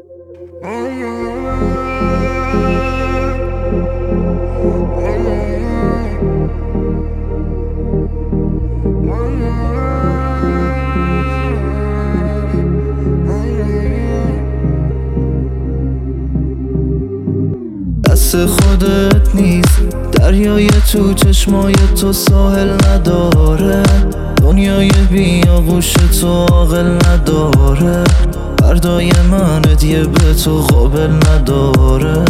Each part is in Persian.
دست خودت نیست دریای تو چشمای تو ساحل نداره، دنیای بی آغوش تو عاقل نداره، فردای من هدیه به تو قابل نداره.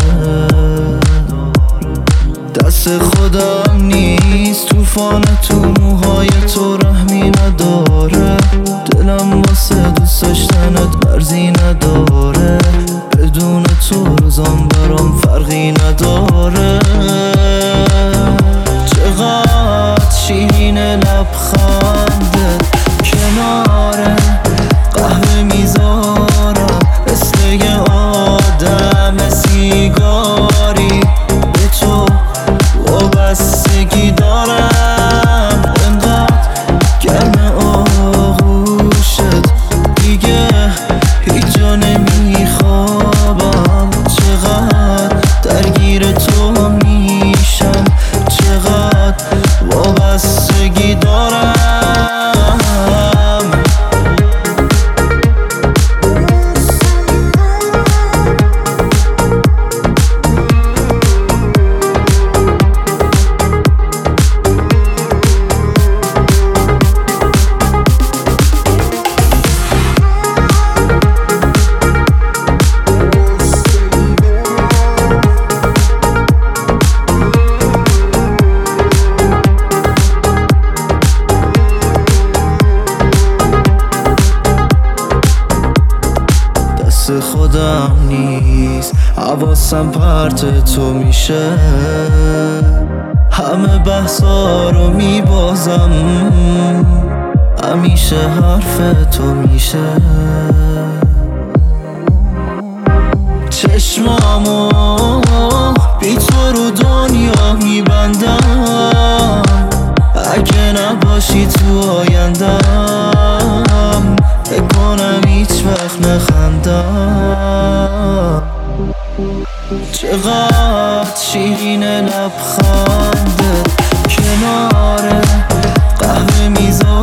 دست خودم نیست طوفان تو موهای تو رحمی نداره، دلم واسه دوست داشتنت مرزی نداره، بدون تو روزام برام فرقی نداره. چقدر شیرین لبخندت کنار قهوه میذارم، مثل یه آدم سیگاری به تو وابستگی دارم، انقدر گرم آغوشت دیگه هیچ جا نمیخوابم، چقدر درگیر تو میشم، چقدر وابستگی دارم. خودم نیست حواسم پرت تو میشه، همه بحثا رو میبازم، همیشه حرف تو میشه. چشمامو بی تو رو دنیا میبندم، اگه نباشی تو آیندم بکنم هیچ وقت نخندم. چقدر شیرین لبخندت کنار قهوه میذارم،